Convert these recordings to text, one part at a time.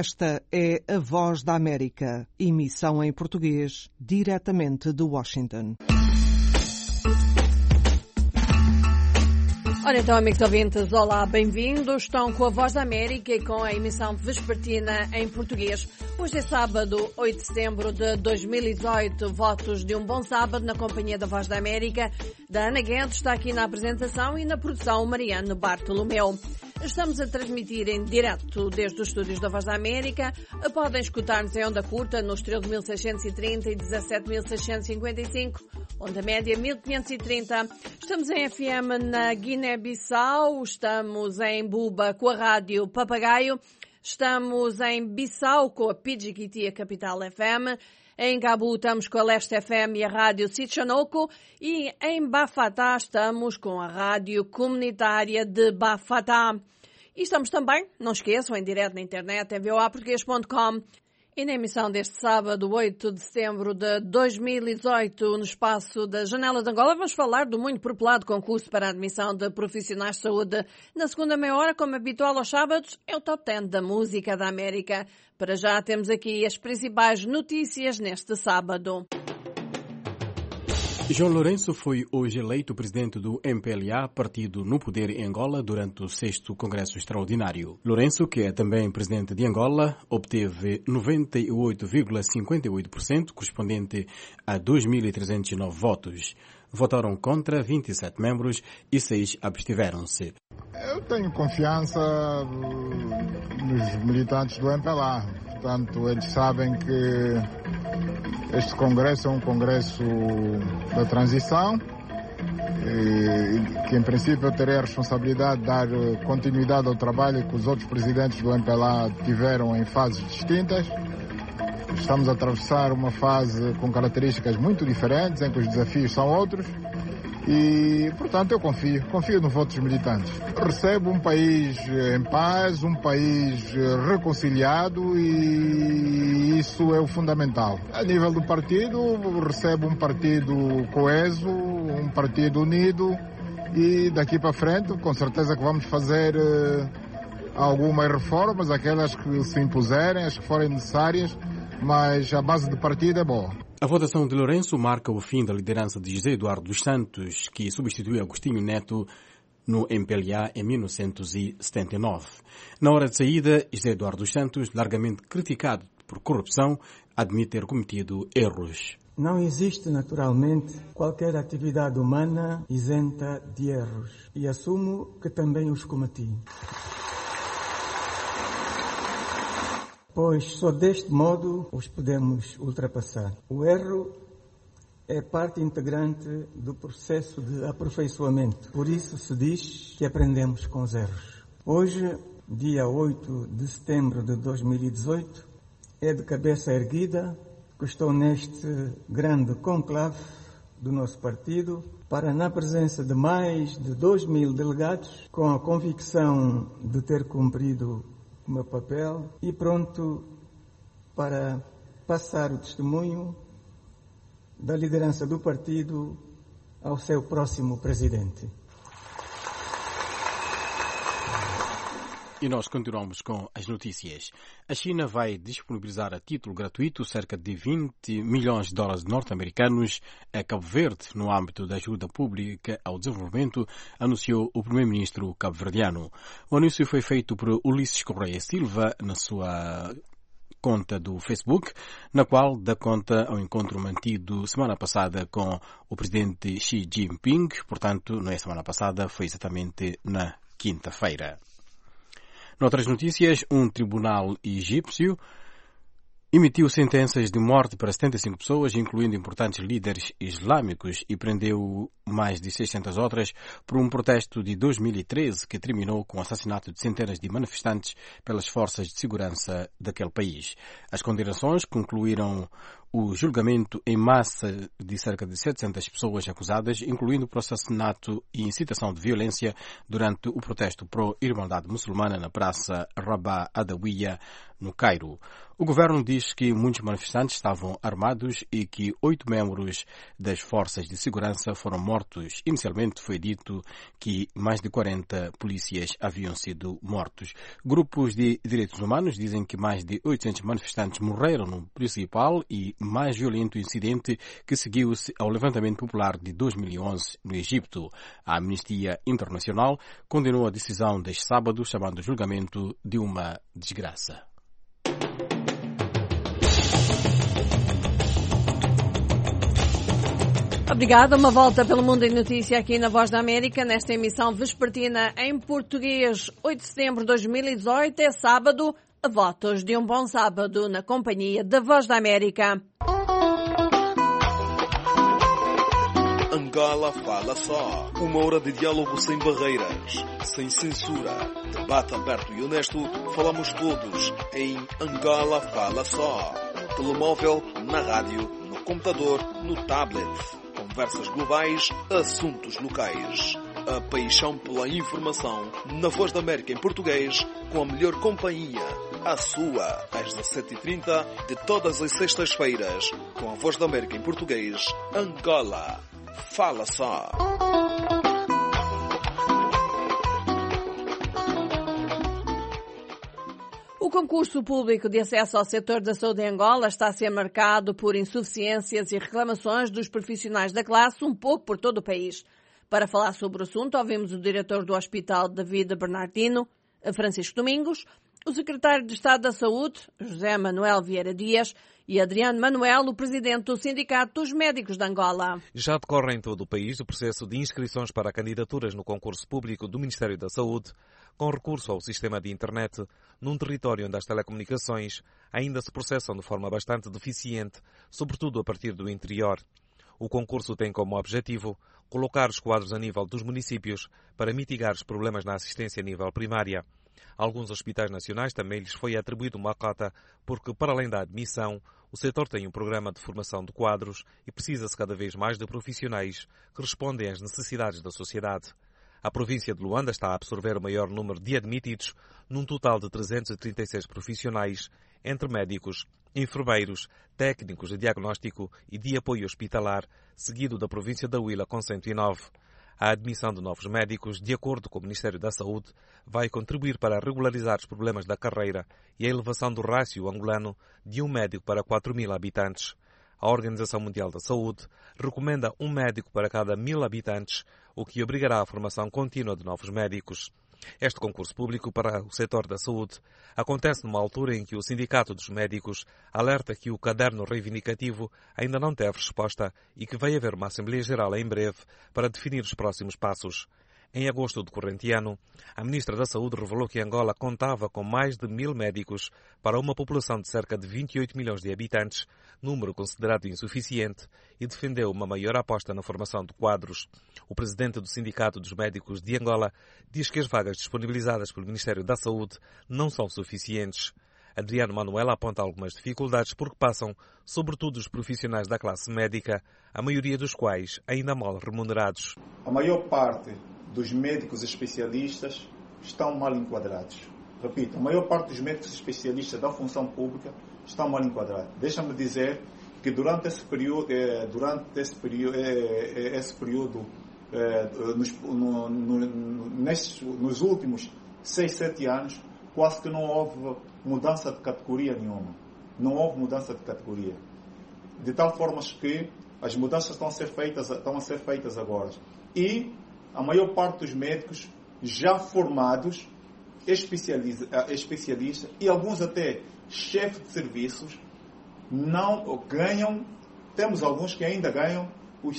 Esta é a Voz da América, emissão em português, diretamente de Washington. Ora então, amigos ouvintes, olá, bem-vindos. Estão com a Voz da América e com a emissão vespertina em português. Hoje é sábado, 8 de setembro de 2018. Votos de um bom sábado na companhia da Voz da América. Da Ana Guedes está aqui na apresentação e na produção Mariano Bartolomeu. Estamos a transmitir em direto desde os estúdios da Voz da América. Podem escutar-nos em onda curta nos 13.630 e 17.655, onda média 1.530. Estamos em FM na Guiné-Bissau, estamos em Buba com a rádio Papagaio, estamos em Bissau com a Pidjiquiti, a Capital FM. Em Gabu estamos com a Leste FM e a rádio Sitchanoko e em Bafatá estamos com a rádio comunitária de Bafatá. E estamos também, não esqueçam, em direto na internet, em voaportugues.com. E na emissão deste sábado, 8 de setembro de 2018, no espaço da Janela de Angola, vamos falar do muito propelado concurso para a admissão de profissionais de saúde. Na segunda meia hora, como habitual aos sábados, é o Top 10 da Música da América. Para já temos aqui as principais notícias neste sábado. João Lourenço foi hoje eleito presidente do MPLA, partido no poder em Angola, durante o 6º Congresso Extraordinário. Lourenço, que é também presidente de Angola, obteve 98,58%, correspondente a 2.309 votos. Votaram contra 27 membros e 6 abstiveram-se. Eu tenho confiança nos militantes do MPLA. Portanto, eles sabem que este congresso é um congresso da transição, que em princípio eu terei a responsabilidade de dar continuidade ao trabalho que os outros presidentes do MPLA tiveram em fases distintas. Estamos a atravessar uma fase com características muito diferentes, em que os desafios são outros. E, portanto, eu confio no voto dos militantes. Recebo um país em paz, um país reconciliado e isso é o fundamental. A nível do partido, recebo um partido coeso, um partido unido e daqui para frente, com certeza que vamos fazer algumas reformas, aquelas que se impuserem, as que forem necessárias, mas a base do partido é boa. A votação de Lourenço marca o fim da liderança de José Eduardo dos Santos, que substituiu Agostinho Neto no MPLA em 1979. Na hora de saída, José Eduardo dos Santos, largamente criticado por corrupção, admite ter cometido erros. Não existe, naturalmente, qualquer atividade humana isenta de erros, e assumo que também os cometi. Pois só deste modo os podemos ultrapassar. O erro é parte integrante do processo de aperfeiçoamento. Por isso se diz que aprendemos com os erros. Hoje, dia 8 de setembro de 2018, é de cabeça erguida que estou neste grande conclave do nosso partido para, na presença de mais de 2.000 delegados, com a convicção de ter cumprido o meu papel e pronto para passar o testemunho da liderança do partido ao seu próximo presidente. E nós continuamos com as notícias. A China vai disponibilizar a título gratuito cerca de 20 milhões de dólares norte-americanos a Cabo Verde no âmbito da ajuda pública ao desenvolvimento, anunciou o primeiro-ministro cabo-verdiano. O anúncio foi feito por Ulisses Correia Silva na sua conta do Facebook, na qual dá conta ao encontro mantido semana passada com o presidente Xi Jinping. Portanto, não é semana passada, foi exatamente na quinta-feira. Noutras notícias, um tribunal egípcio emitiu sentenças de morte para 75 pessoas, incluindo importantes líderes islâmicos, e prendeu mais de 600 outras por um protesto de 2013 que terminou com o assassinato de centenas de manifestantes pelas forças de segurança daquele país. As condenações concluíram o julgamento em massa de cerca de 700 pessoas acusadas, incluindo por assassinato e incitação de violência durante o protesto pró-Irmandade Muçulmana na Praça Rabah Adawiya no Cairo. O governo diz que muitos manifestantes estavam armados e que 8 membros das forças de segurança foram mortos. Inicialmente foi dito que mais de 40 polícias haviam sido mortos. Grupos de direitos humanos dizem que mais de 800 manifestantes morreram no principal e mais violento incidente que seguiu-se ao levantamento popular de 2011 no Egito. A Amnistia Internacional condenou a decisão deste sábado, chamando o julgamento de uma desgraça. Obrigada. Uma volta pelo Mundo em Notícia aqui na Voz da América, nesta emissão vespertina em português. 8 de setembro de 2018 é sábado. A votos de um bom sábado na companhia da Voz da América. Angola Fala Só. 1 hora de diálogo sem barreiras, sem censura. Debate aberto e honesto. Falamos todos em Angola Fala Só. No telemóvel, na rádio, no computador, no tablet. Conversas globais, assuntos locais. A paixão pela informação na Voz da América em português, com a melhor companhia. A sua, às 17h30 de todas as sextas-feiras, com a Voz da América em português, Angola Fala Só. O concurso público de acesso ao setor da saúde em Angola está a ser marcado por insuficiências e reclamações dos profissionais da classe, um pouco por todo o país. Para falar sobre o assunto, ouvimos o diretor do Hospital David Bernardino, Francisco Domingos, o secretário de Estado da Saúde, José Manuel Vieira Dias, e Adriano Manuel, o presidente do Sindicato dos Médicos de Angola. Já decorre em todo o país o processo de inscrições para candidaturas no concurso público do Ministério da Saúde, com recurso ao sistema de internet, num território onde as telecomunicações ainda se processam de forma bastante deficiente, sobretudo a partir do interior. O concurso tem como objetivo colocar os quadros a nível dos municípios para mitigar os problemas na assistência a nível primária. A alguns hospitais nacionais também lhes foi atribuído uma cota porque, para além da admissão, o setor tem um programa de formação de quadros e precisa-se cada vez mais de profissionais que respondem às necessidades da sociedade. A província de Luanda está a absorver o maior número de admitidos, num total de 336 profissionais, entre médicos, enfermeiros, técnicos de diagnóstico e de apoio hospitalar, seguido da província da Huila com 109. A admissão de novos médicos, de acordo com o Ministério da Saúde, vai contribuir para regularizar os problemas da carreira e a elevação do rácio angolano de 1 médico para 4.000 habitantes. A Organização Mundial da Saúde recomenda 1 médico para cada 1.000 habitantes, o que obrigará à formação contínua de novos médicos. Este concurso público para o setor da saúde acontece numa altura em que o Sindicato dos Médicos alerta que o caderno reivindicativo ainda não teve resposta e que vai haver uma Assembleia Geral em breve para definir os próximos passos. Em agosto do corrente ano, a Ministra da Saúde revelou que Angola contava com mais de 1.000 médicos para uma população de cerca de 28 milhões de habitantes, número considerado insuficiente, e defendeu uma maior aposta na formação de quadros. O presidente do Sindicato dos Médicos de Angola diz que as vagas disponibilizadas pelo Ministério da Saúde não são suficientes. Adriano Manuel aponta algumas dificuldades porque passam, sobretudo, os profissionais da classe médica, a maioria dos quais ainda mal remunerados. A maior parte dos médicos especialistas estão mal enquadrados. Repito, a maior parte dos médicos especialistas da função pública estão mal enquadrados. Deixa-me dizer que durante esse período nos últimos 6, 7 anos, quase que não houve mudança de categoria nenhuma. Não houve mudança de categoria. De tal forma que as mudanças estão a ser feitas agora. E a maior parte dos médicos já formados, especialistas e alguns até chefes de serviços, não ganham, temos alguns que ainda ganham os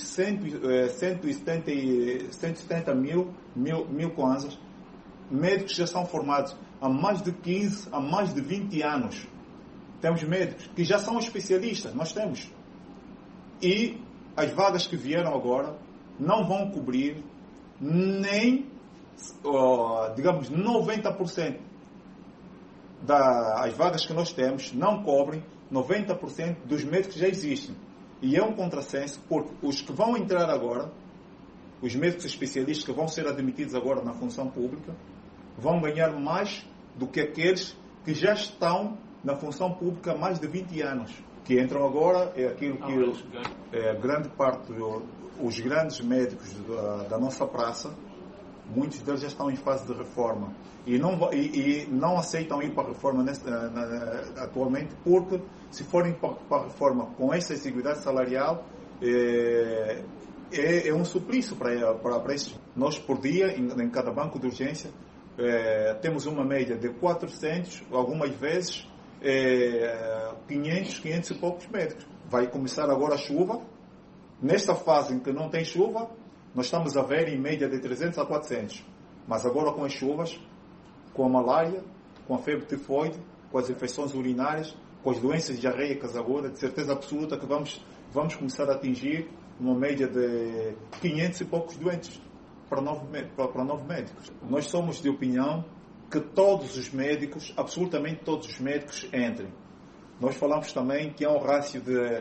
170 mil kwanzas. Médicos que já são formados há mais de 15, há mais de 20 anos. Temos médicos que já são especialistas, nós temos. E as vagas que vieram agora não vão cobrir nem, digamos, 90% das vagas que nós temos, não cobrem 90% dos médicos que já existem. E é um contrassenso, porque os que vão entrar agora, os médicos especialistas que vão ser admitidos agora na função pública, vão ganhar mais do que aqueles que já estão na função pública há mais de 20 anos. Que entram agora é aquilo que grande parte, os grandes médicos da nossa praça, muitos deles já estão em fase de reforma. E não aceitam ir para a reforma atualmente, porque se forem para a reforma com essa exiguidade salarial, é um suplício para esses. Nós, por dia, em cada banco de urgência, temos uma média de 400, algumas vezes 500 e poucos médicos. Vai começar agora a chuva. Nesta fase em que não tem chuva, nós estamos a ver em média de 300 a 400. Mas agora com as chuvas, com a malária, com a febre tifoide, com as infecções urinárias, com as doenças diarreicas agora, de certeza absoluta que vamos começar a atingir uma média de 500 e poucos doentes para 9 médicos. Nós somos de opinião que todos os médicos, absolutamente todos os médicos, entrem. Nós falamos também que há um rácio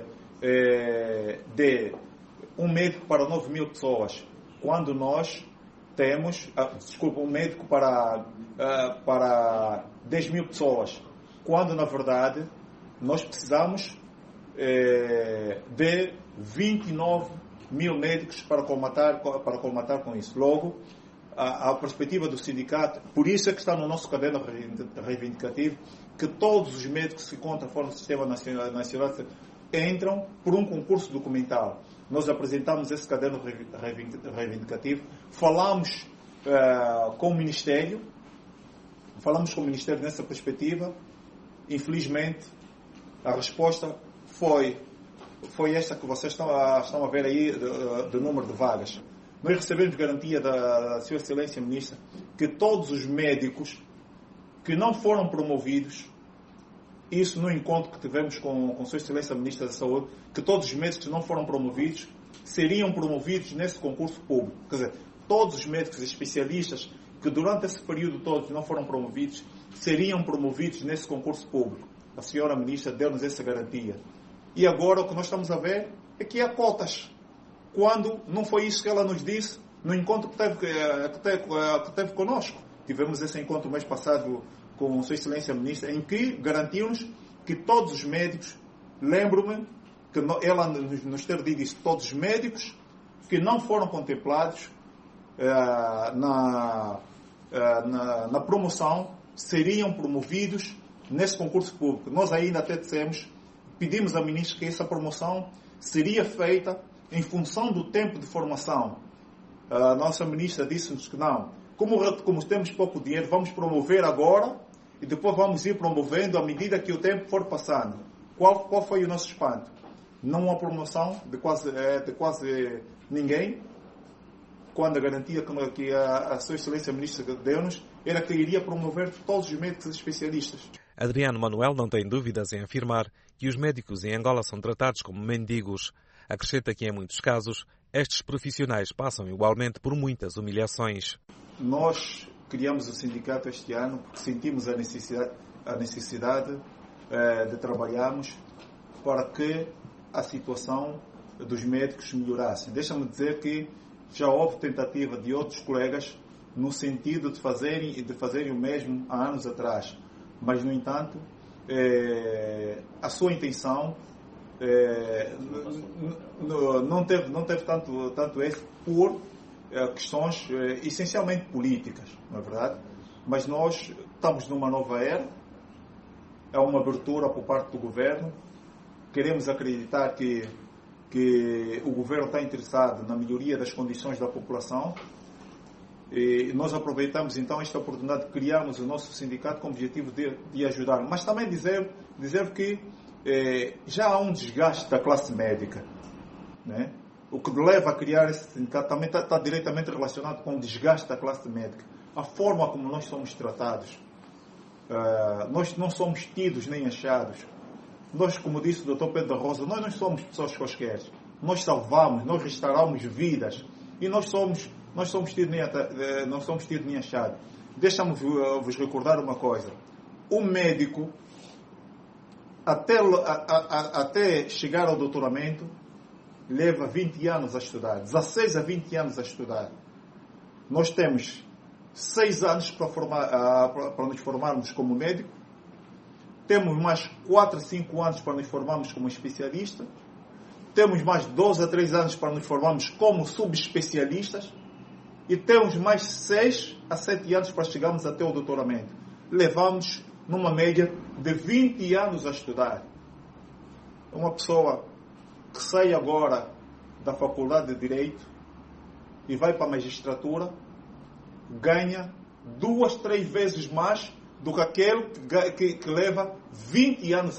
de um médico para 9 mil pessoas, quando nós temos, um médico para 10 mil pessoas, quando na verdade nós precisamos de 29 mil médicos para colmatar com isso. Logo, a perspectiva do sindicato, por isso é que está no nosso caderno reivindicativo, que todos os médicos que se encontram fora do Sistema Nacional entram por um concurso documental. Nós apresentamos esse caderno reivindicativo, falamos com o Ministério nessa perspectiva. Infelizmente, a resposta foi esta que vocês estão a ver aí, do número de vagas. Nós recebemos garantia da Sua Excelência Ministra que todos os médicos que não foram promovidos, isso no encontro que tivemos com Sua Excelência Ministra da Saúde, que todos os médicos que não foram promovidos seriam promovidos nesse concurso público. Quer dizer, todos os médicos especialistas que durante esse período todo não foram promovidos seriam promovidos nesse concurso público. A senhora Ministra deu-nos essa garantia. E agora o que nós estamos a ver é que há cotas. Quando não foi isso que ela nos disse no encontro que teve conosco. Tivemos esse encontro mês passado com Sua Excelência Ministra, em que garantiu-nos que todos os médicos, lembro-me que ela nos ter dito isso, todos os médicos que não foram contemplados na promoção seriam promovidos nesse concurso público. Nós ainda até pedimos à Ministra que essa promoção seria feita em função do tempo de formação. A nossa Ministra disse-nos que não. Como temos pouco dinheiro, vamos promover agora e depois vamos ir promovendo à medida que o tempo for passando. Qual foi o nosso espanto? Não há promoção de quase ninguém, quando a garantia que a Sua Excelência Ministra deu-nos era que iria promover todos os médicos especialistas. Adriano Manuel não tem dúvidas em afirmar que os médicos em Angola são tratados como mendigos. Acrescenta que, em muitos casos, estes profissionais passam igualmente por muitas humilhações. Nós criamos o sindicato este ano porque sentimos a necessidade de trabalharmos para que a situação dos médicos melhorasse. Deixa-me dizer que já houve tentativa de outros colegas no sentido de fazerem o mesmo há anos atrás. Mas, no entanto, a sua intenção não teve tanto êxito por questões essencialmente políticas, não é verdade? Mas nós estamos numa nova era, é uma abertura por parte do governo, queremos acreditar que o governo está interessado na melhoria das condições da população. E nós aproveitamos então esta oportunidade de criarmos o nosso sindicato com o objetivo de ajudar. Mas também dizer que já há um desgaste da classe médica, né? O que leva a criar esse sindicato também está diretamente relacionado com o desgaste da classe médica. A forma como nós somos tratados. Nós não somos tidos nem achados. Nós, como disse o Dr. Pedro Rosa, nós não somos pessoas quaisquer. Nós salvamos, nós restauramos vidas. E não somos tidos nem achados. Deixa-me vos recordar uma coisa. O médico, até chegar ao doutoramento, leva 20 anos a estudar. 16 a 20 anos a estudar. Nós temos 6 anos para nos formarmos como médico. temos mais 4 a 5 anos para nos formarmos como especialistas, temos mais 12 a 3 anos para nos formarmos como subespecialistas e temos mais 6 a 7 anos para chegarmos até o doutoramento. Levamos numa média de 20 anos a estudar. Uma pessoa que sai agora da faculdade de Direito e vai para a magistratura ganha 2, 3 vezes mais do que aquele que leva 20 anos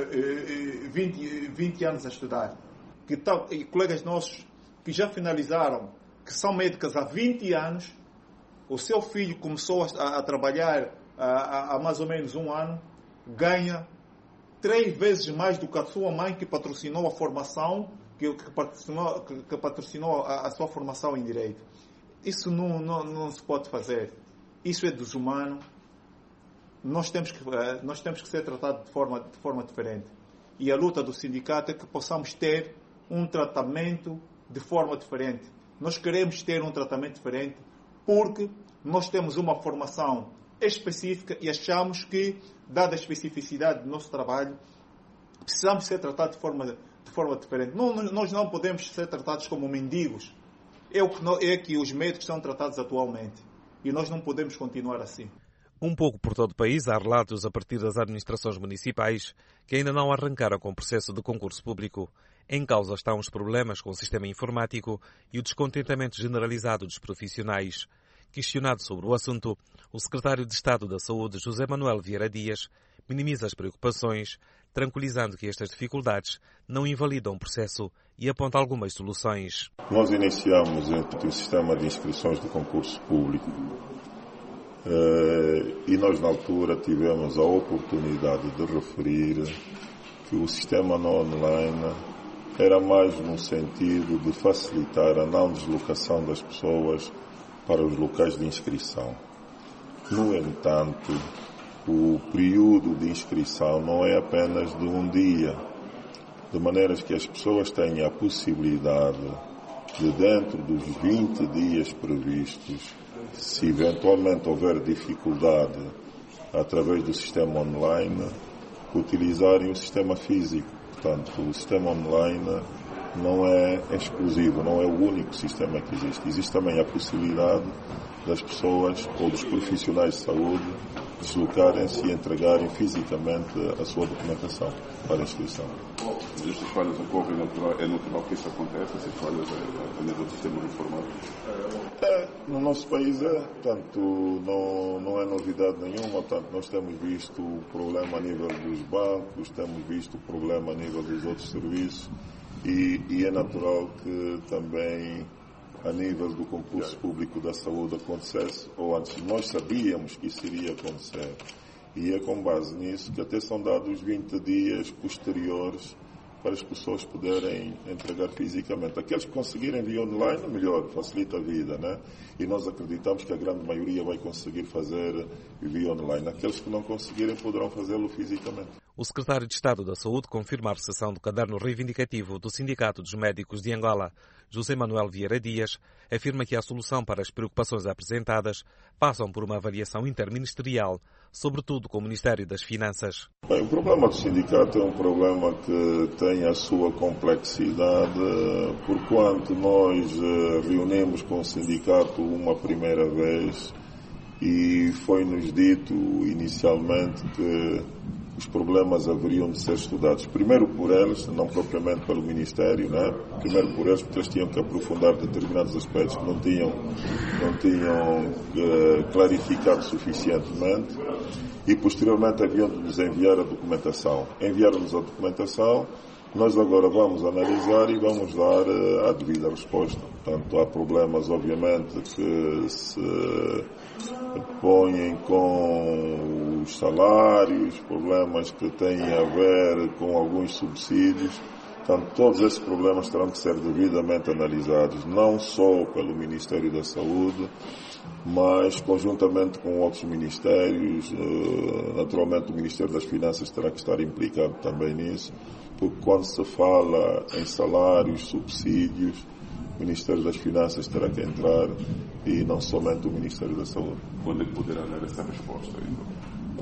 a estudar. E colegas nossos que já finalizaram, que são médicas há 20 anos, o seu filho começou a trabalhar há mais ou menos 1 ano, ganha 3 vezes mais do que a sua mãe que patrocinou a formação, que patrocinou a sua formação em Direito. Isso não se pode fazer. Isso é desumano. Nós temos que ser tratados de forma diferente. E a luta do sindicato é que possamos ter um tratamento de forma diferente. Nós queremos ter um tratamento diferente porque nós temos uma formação específica e achamos que, dada a especificidade do nosso trabalho, precisamos ser tratados de forma diferente. Nós não podemos ser tratados como mendigos. É que os médicos são tratados atualmente. E nós não podemos continuar assim. Um pouco por todo o país, há relatos a partir das administrações municipais que ainda não arrancaram com o processo de concurso público. Em causa estão os problemas com o sistema informático e o descontentamento generalizado dos profissionais. Questionado sobre o assunto, o secretário de Estado da Saúde, José Manuel Vieira Dias, minimiza as preocupações, tranquilizando que estas dificuldades não invalidam o processo e aponta algumas soluções. Nós iniciamos o sistema de inscrições de concurso público e nós, na altura, tivemos a oportunidade de referir que o sistema online era mais no sentido de facilitar a não deslocação das pessoas para os locais de inscrição. No entanto, o período de inscrição não é apenas de um dia, de maneiras que as pessoas tenham a possibilidade de, dentro dos 20 dias previstos, se eventualmente houver dificuldade através do sistema online, utilizarem o sistema físico. Portanto, o sistema online não é exclusivo, não é o único sistema que existe. Existe também a possibilidade das pessoas ou dos profissionais de saúde deslocarem-se e entregarem fisicamente a sua documentação para a inscrição. Mas estas falhas ocorrem, é natural que isso aconteça, essas falhas a nível do sistema informático? No nosso país portanto, não é novidade nenhuma, portanto, nós temos visto o problema a nível dos bancos, temos visto o problema a nível dos outros serviços e é natural que também a nível do concurso público da saúde acontecesse, ou antes nós sabíamos que isso iria acontecer. E é com base nisso que até são dados 20 dias posteriores para as pessoas poderem entregar fisicamente. Aqueles que conseguirem via online, melhor, facilita a vida, né? E nós acreditamos que a grande maioria vai conseguir fazer via online. Aqueles que não conseguirem poderão fazê-lo fisicamente. O secretário de Estado da Saúde confirma a recepção do caderno reivindicativo do Sindicato dos Médicos de Angola. José Manuel Vieira Dias afirma que a solução para as preocupações apresentadas passam por uma avaliação interministerial, sobretudo com o Ministério das Finanças. Bem, o problema do sindicato é um problema que tem a sua complexidade, porquanto nós reunimos com o sindicato uma primeira vez e foi-nos dito inicialmente que os problemas haveriam de ser estudados primeiro por eles, não propriamente pelo Ministério, né? Primeiro por eles, porque eles tinham que aprofundar determinados aspectos que não tinham clarificado suficientemente e posteriormente haviam de nos enviar a documentação. Enviaram-nos a documentação, nós agora vamos analisar e vamos dar a devida resposta. Portanto, há problemas, obviamente, que se põem com os salários, problemas que têm a ver com alguns subsídios. Portanto, todos esses problemas terão que ser devidamente analisados, não só pelo Ministério da Saúde, mas conjuntamente com outros ministérios. Naturalmente, o Ministério das Finanças terá que estar implicado também nisso, porque quando se fala em salários, subsídios, o Ministério das Finanças terá que entrar e não somente o Ministério da Saúde. Quando é que poderá dar essa resposta?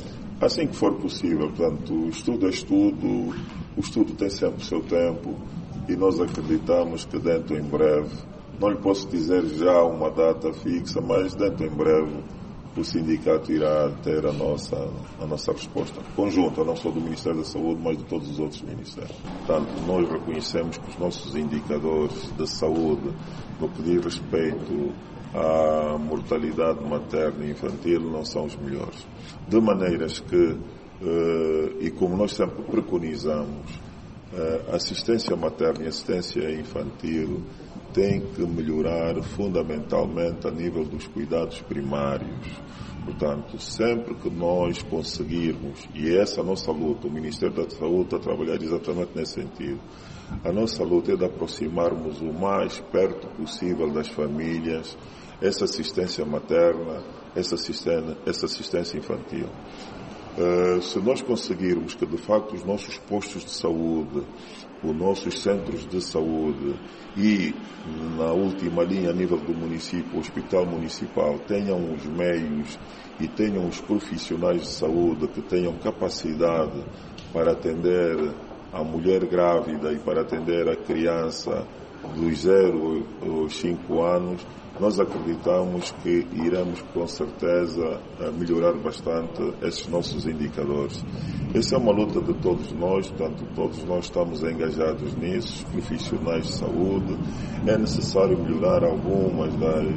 assim que for possível. Portanto, estudo é estudo, o estudo tem sempre o seu tempo e nós acreditamos que dentro em breve, não lhe posso dizer já uma data fixa, mas dentro em breve o sindicato irá ter a nossa resposta conjunta, não só do Ministério da Saúde, mas de todos os outros ministérios. Portanto, nós reconhecemos que os nossos indicadores de saúde, no que diz respeito à mortalidade materna e infantil, não são os melhores. De maneiras que, e como nós sempre preconizamos, a assistência materna e assistência infantil tem que melhorar fundamentalmente a nível dos cuidados primários. Portanto, sempre que nós conseguirmos, e essa é a nossa luta, o Ministério da Saúde está a trabalhar exatamente nesse sentido, a nossa luta é de aproximarmos o mais perto possível das famílias essa assistência materna, essa assistência infantil. Se nós conseguirmos que, de facto, os nossos postos de saúde, os nossos centros de saúde e, na última linha, a nível do município, o hospital municipal, tenham os meios e tenham os profissionais de saúde que tenham capacidade para atender a mulher grávida e para atender a criança dos 0 aos 5 anos, nós acreditamos que iremos com certeza melhorar bastante esses nossos indicadores. Essa é uma luta de todos nós, portanto todos nós estamos engajados nisso, os profissionais de saúde. É necessário melhorar algumas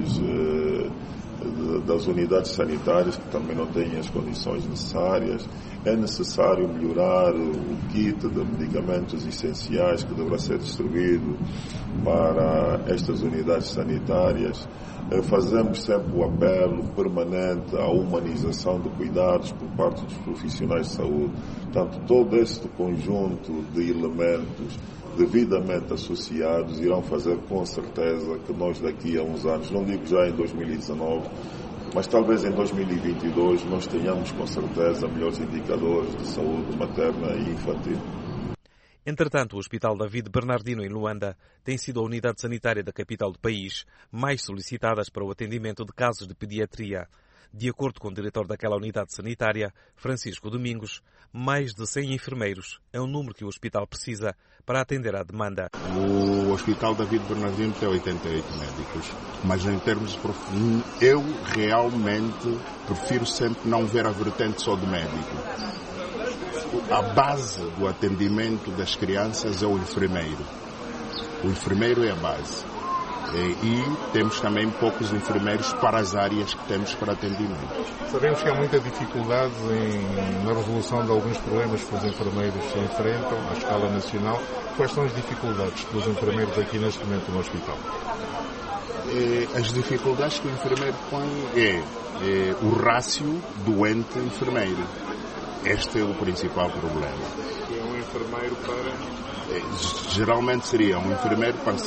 das unidades sanitárias que também não têm as condições necessárias. É necessário melhorar o kit de medicamentos essenciais que deverá ser distribuído para estas unidades sanitárias. Fazemos sempre o apelo permanente à humanização de cuidados por parte dos profissionais de saúde. Portanto, todo este conjunto de elementos devidamente associados irão fazer com certeza que nós daqui a uns anos, não digo já em 2019, mas talvez em 2022 nós tenhamos com certeza melhores indicadores de saúde materna e infantil. Entretanto, o Hospital David Bernardino, em Luanda, tem sido a unidade sanitária da capital do país mais solicitadas para o atendimento de casos de pediatria. De acordo com o diretor daquela unidade sanitária, Francisco Domingos, mais de 100 enfermeiros é o número que o hospital precisa para atender à demanda. O Hospital David Bernardino tem 88 médicos, mas em termos de eu realmente prefiro sempre não ver a vertente só do médico. A base do atendimento das crianças é o enfermeiro. O enfermeiro é a base. E temos também poucos enfermeiros para as áreas que temos para atendimento. Sabemos que há muita dificuldade na resolução de alguns problemas que os enfermeiros enfrentam à escala nacional. Quais são as dificuldades que os enfermeiros aqui neste momento no hospital? As dificuldades que o enfermeiro põe é o rácio doente-enfermeiro. Este é o principal problema. É um enfermeiro para... Geralmente seria um enfermeiro para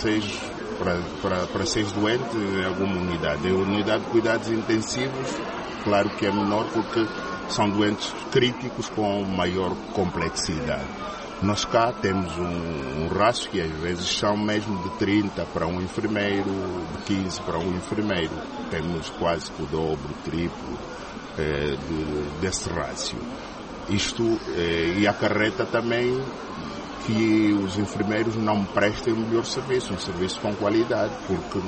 6 doentes em alguma unidade. A unidade de cuidados intensivos, claro que é menor porque são doentes críticos com maior complexidade. Nós cá temos um rácio que às vezes são mesmo de 30 para um enfermeiro, de 15 para um enfermeiro. Temos quase que o dobro, o triplo desse rácio. Isto e acarreta também que os enfermeiros não prestem o melhor serviço, um serviço com qualidade, porque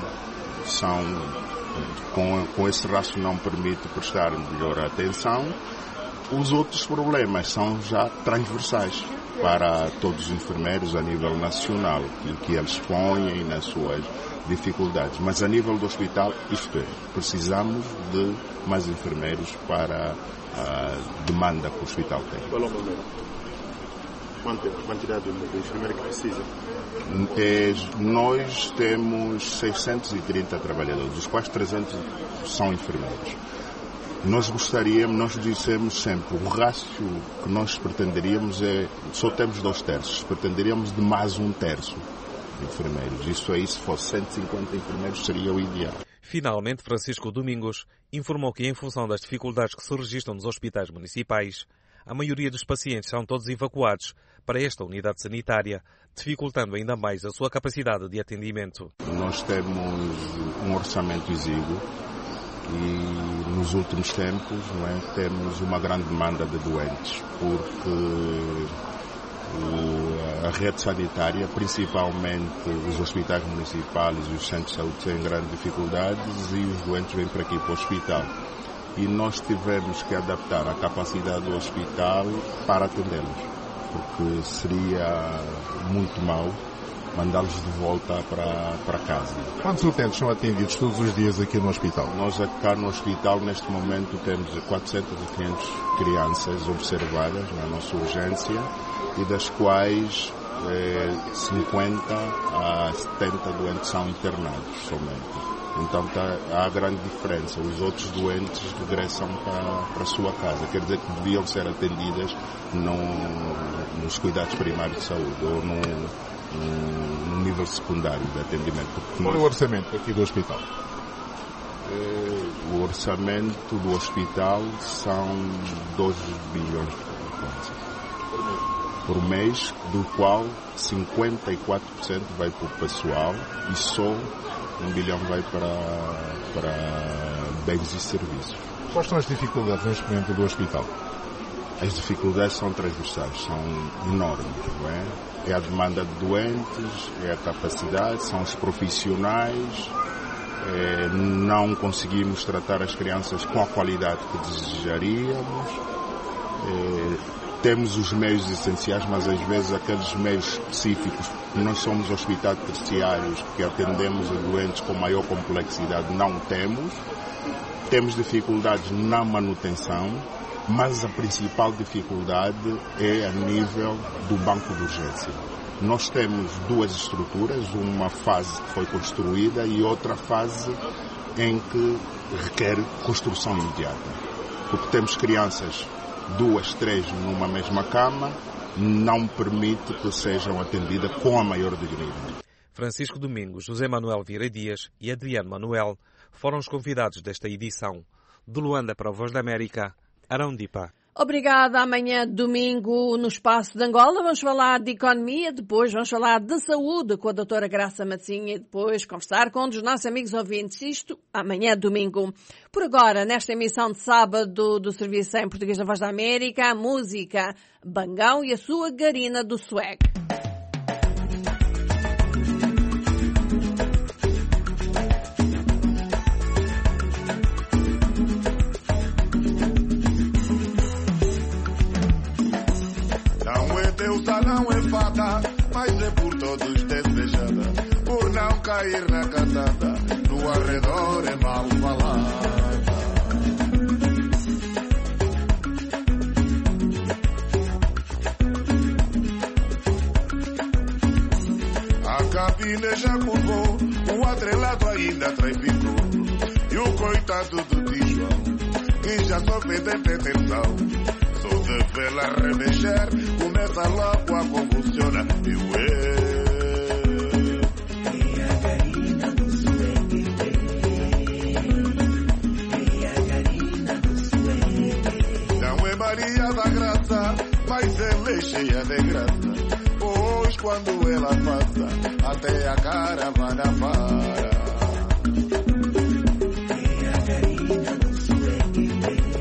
com esse rácio não permite prestar melhor atenção. Os outros problemas são já transversais para todos os enfermeiros a nível nacional, que eles põem nas suas dificuldades. Mas a nível do hospital, isto é, precisamos de mais enfermeiros para a demanda que o hospital tem. Qual é o número? A quantidade de enfermeiros que precisa? Nós temos 630 trabalhadores, dos quais 300 são enfermeiros. Nós dissemos sempre, o rácio que nós pretenderíamos só temos 2/3, pretenderíamos de mais 1/3 de enfermeiros. Isso aí, se fosse 150 enfermeiros, seria o ideal. Finalmente, Francisco Domingos informou que, em função das dificuldades que se registram nos hospitais municipais, a maioria dos pacientes são todos evacuados para esta unidade sanitária, dificultando ainda mais a sua capacidade de atendimento. Nós temos um orçamento exíguo E nos últimos tempos, não é, temos uma grande demanda de doentes, porque a rede sanitária, principalmente os hospitais municipais e os centros de saúde, têm grandes dificuldades e os doentes vêm para aqui para o hospital. E nós tivemos que adaptar a capacidade do hospital para atendê-los, porque seria muito mau mandá-los de volta para casa. Quantos utentes são atendidos todos os dias aqui no hospital? Nós cá no hospital, neste momento, temos 400 a 500 crianças observadas na nossa urgência, e das quais 50 a 70 doentes são internados somente. Então há grande diferença. Os outros doentes regressam para a sua casa. Quer dizer que deviam ser atendidas nos cuidados primários de saúde ou no nível secundário de atendimento. Qual é o orçamento aqui do hospital? O orçamento do hospital são 12 bilhões por mês, do qual 54% vai para o pessoal e só 1 bilhão vai para bens e serviços. Quais são as dificuldades neste momento do hospital? As dificuldades são transversais, são enormes, não é? É a demanda de doentes, é a capacidade, são os profissionais, não conseguimos tratar as crianças com a qualidade que desejaríamos. Temos os meios essenciais, mas às vezes aqueles meios específicos, nós somos hospitais terciários que atendemos a doentes com maior complexidade, não temos. Temos dificuldades na manutenção, mas a principal dificuldade é a nível do banco de urgência. Nós temos duas estruturas, uma fase que foi construída e outra fase em que requer construção imediata. Porque temos crianças 2, 3 numa mesma cama, não permite que sejam atendidas com a maior dignidade. Francisco Domingos, José Manuel Vieira Dias e Adriano Manuel foram os convidados desta edição. De Luanda para a Voz da América, Arão Dipa. Obrigada. Amanhã, domingo, no Espaço de Angola, vamos falar de economia, depois vamos falar de saúde com a doutora Graça Matzinha e depois conversar com um dos nossos amigos ouvintes. Isto amanhã, domingo. Por agora, nesta emissão de sábado do Serviço em Português da Voz da América, a música Bangão e a sua Garina do Swag. Não é fada, mas é por todos desejada, por não cair na cantada, no arredor é mal falada. A cabine já curvou, o atrelado ainda traificou, e o coitado do Tijuão, que já sofre de pretensão. Só de vê-la remexer, começa logo a convulsionar. E a garina do swing, e a garina do swing. Não é Maria da Graça, mas ela é cheia de graça, pois quando ela passa, até a caravana para. E a garina do swing,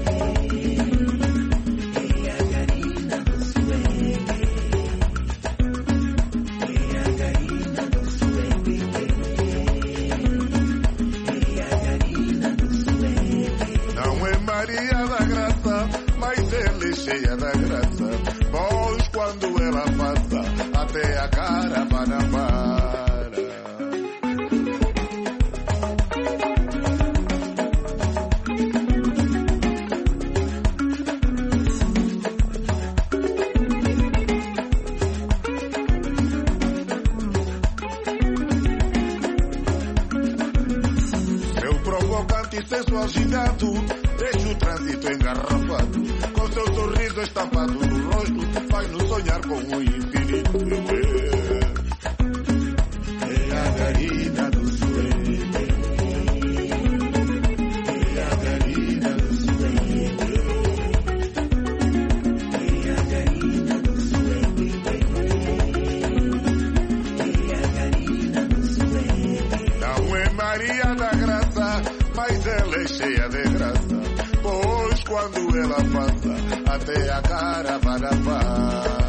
cheia da graça, pois quando ela passa, até a caravana para. Seu provocante sensual gigante deixa o trânsito engarrafado. Seu sorriso estampado no rosto faz-nos sonhar com o infinito. É a garina do swing, é a garina do swing, é a garina do swing, é a garina do swing. Não é Maria da Graça, mas mas ela é cheia de graça, pois quando ela passa, até a caravana para.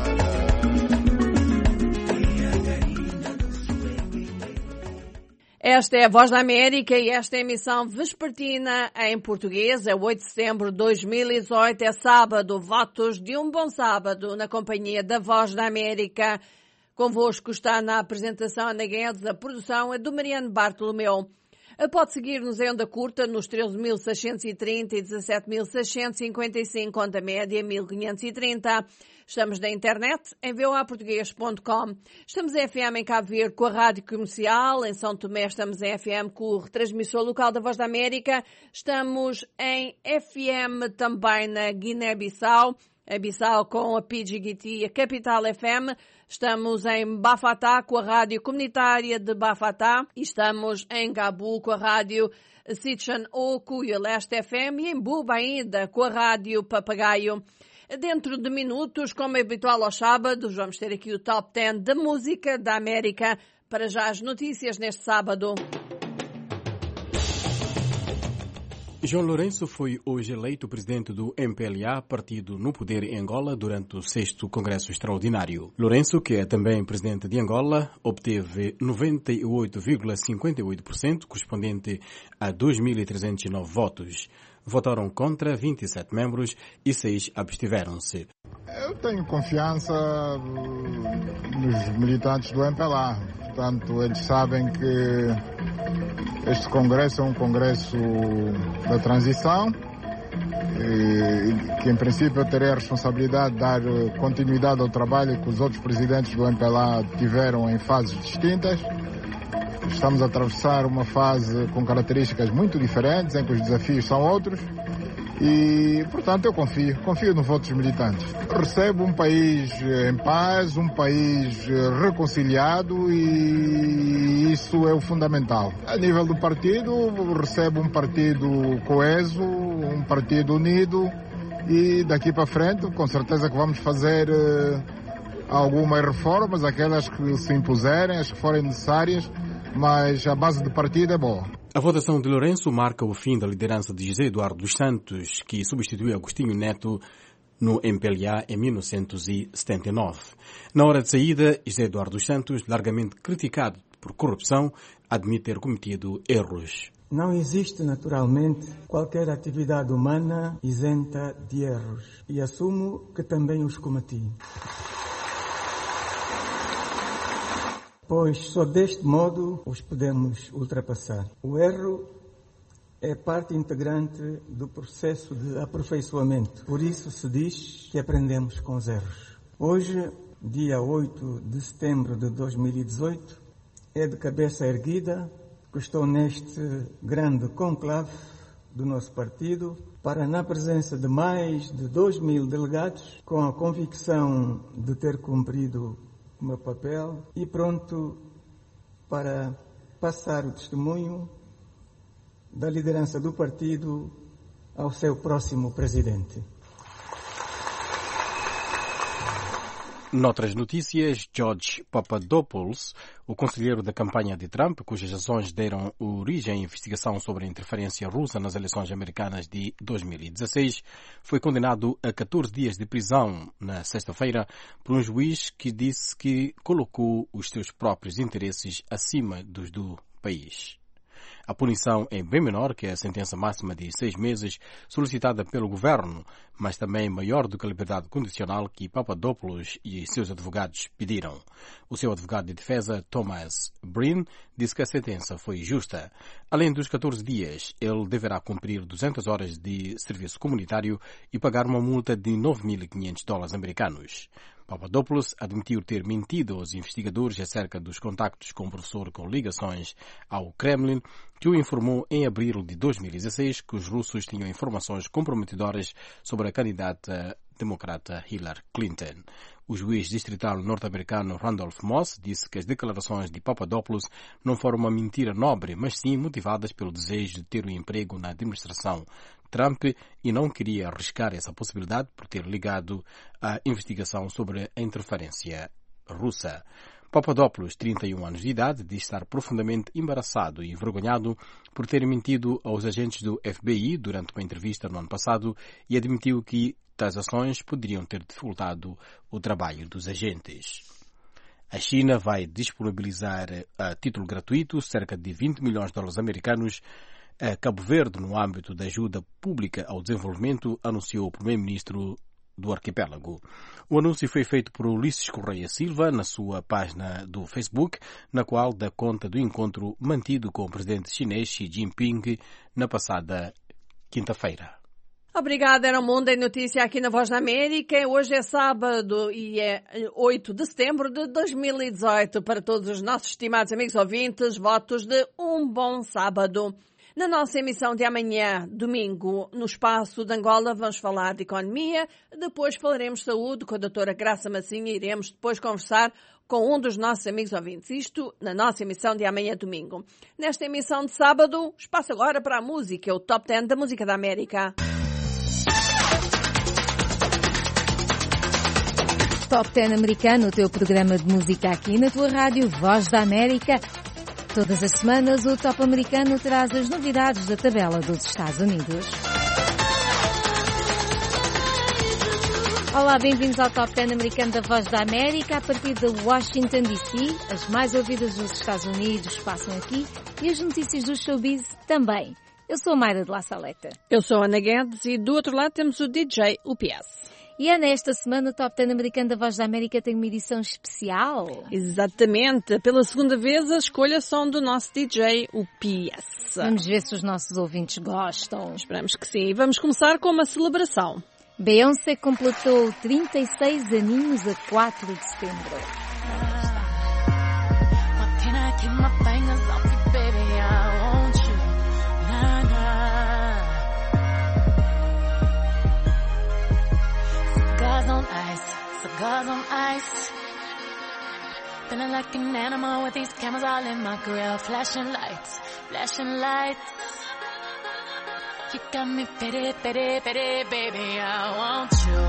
Esta é a Voz da América e esta é a emissão vespertina em português. É 8 de setembro de 2018, é sábado. Votos de um bom sábado na companhia da Voz da América. Convosco está na apresentação Ana Guedes, a produção é do Mariano Bartolomeu. Pode seguir-nos em onda curta nos 13.630 e 17.655, onda média 1.530. Estamos na internet em voaportugues.com. Estamos em FM em Cabo Verde com a Rádio Comercial. Em São Tomé estamos em FM com o retransmissor local da Voz da América. Estamos em FM também na Guiné-Bissau. A Bissau com a PGGT, a Capital FM. Estamos em Bafatá com a Rádio Comunitária de Bafatá. E estamos em Gabu com a Rádio Sitchan Oku e a Leste FM. E em Buba ainda com a Rádio Papagaio. Dentro de minutos, como é habitual aos sábados, vamos ter aqui o Top 10 da música da América. Para já as notícias neste sábado. João Lourenço foi hoje eleito presidente do MPLA, partido no poder em Angola, durante o 6º Congresso Extraordinário. Lourenço, que é também presidente de Angola, obteve 98,58%, correspondente a 2.309 votos. Votaram contra 27 membros e 6 abstiveram-se. Eu tenho confiança nos militantes do MPLA. Portanto, eles sabem que este congresso é um congresso da transição, que em princípio eu terei a responsabilidade de dar continuidade ao trabalho que os outros presidentes do MPLA tiveram em fases distintas. Estamos a atravessar uma fase com características muito diferentes, em que os desafios são outros e, portanto, eu confio no voto dos militantes. Recebo um país em paz, um país reconciliado e isso é o fundamental. A nível do partido, recebo um partido coeso, um partido unido e daqui para frente, com certeza que vamos fazer algumas reformas, aquelas que se impuserem, as que forem necessárias, mas a base de partida é boa. A votação de Lourenço marca o fim da liderança de José Eduardo dos Santos, que substituiu Agostinho Neto no MPLA em 1979. Na hora de saída, José Eduardo dos Santos, largamente criticado por corrupção, admite ter cometido erros. Não existe, naturalmente, qualquer atividade humana isenta de erros, e assumo que também os cometi. Pois só deste modo os podemos ultrapassar. O erro é parte integrante do processo de aperfeiçoamento. Por isso se diz que aprendemos com os erros. Hoje, dia 8 de setembro de 2018, é de cabeça erguida que estou neste grande conclave do nosso partido para, na presença de mais de 2.000 delegados, com a convicção de ter cumprido o meu papel e pronto para passar o testemunho da liderança do partido ao seu próximo presidente. Noutras notícias, George Papadopoulos, o conselheiro da campanha de Trump, cujas ações deram origem à investigação sobre a interferência russa nas eleições americanas de 2016, foi condenado a 14 dias de prisão na sexta-feira por um juiz que disse que colocou os seus próprios interesses acima dos do país. A punição é bem menor que a sentença máxima de 6 meses solicitada pelo governo, mas também maior do que a liberdade condicional que Papadopoulos e seus advogados pediram. O seu advogado de defesa, Thomas Breen, disse que a sentença foi justa. Além dos 14 dias, ele deverá cumprir 200 horas de serviço comunitário e pagar uma multa de $9.500 americanos. Papadopoulos admitiu ter mentido aos investigadores acerca dos contactos com o professor com ligações ao Kremlin, que o informou em abril de 2016 que os russos tinham informações comprometedoras sobre a candidata democrata Hillary Clinton. O juiz distrital norte-americano Randolph Moss disse que as declarações de Papadopoulos não foram uma mentira nobre, mas sim motivadas pelo desejo de ter um emprego na administração Trump e não queria arriscar essa possibilidade por ter ligado à investigação sobre a interferência russa. Papadopoulos, 31 anos de idade, diz estar profundamente embaraçado e envergonhado por ter mentido aos agentes do FBI durante uma entrevista no ano passado e admitiu que tais ações poderiam ter dificultado o trabalho dos agentes. A China vai disponibilizar a título gratuito cerca de 20 milhões de dólares americanos a Cabo Verde no âmbito da ajuda pública ao desenvolvimento, anunciou o primeiro-ministro do arquipélago. O anúncio foi feito por Ulisses Correia Silva na sua página do Facebook, na qual dá conta do encontro mantido com o presidente chinês Xi Jinping na passada quinta-feira. Obrigada, era o Mundo em Notícia aqui na Voz da América. Hoje é sábado e é 8 de setembro de 2018. Para todos os nossos estimados amigos ouvintes, votos de um bom sábado. Na nossa emissão de amanhã, domingo, no Espaço de Angola, vamos falar de economia, depois falaremos de saúde com a doutora Graça Massinha e iremos depois conversar com um dos nossos amigos ouvintes. Isto na nossa emissão de amanhã, domingo. Nesta emissão de sábado, espaço agora para a música, o Top 10 da Música da América. Top 10 americano, o teu programa de música aqui na tua rádio Voz da América. Todas as semanas, o Top Americano traz as novidades da tabela dos Estados Unidos. Olá, bem-vindos ao Top 10 Americano da Voz da América. A partir de Washington, D.C., as mais ouvidas dos Estados Unidos passam aqui e as notícias do showbiz também. Eu sou a Mayra de La Saleta. Eu sou a Ana Guedes e do outro lado temos o DJ UPS. E Ana, esta semana o Top 10 Americano da Voz da América tem uma edição especial. Exatamente. Pela segunda vez, as escolhas são do nosso DJ, o PS. Vamos ver se os nossos ouvintes gostam. Esperamos que sim. Vamos começar com uma celebração. Beyoncé completou 36 aninhos a 4 de setembro. Cigars on ice, feeling like an animal with these cameras all in my grill, flashing lights, you got me pity, pity, pity, baby, I want you,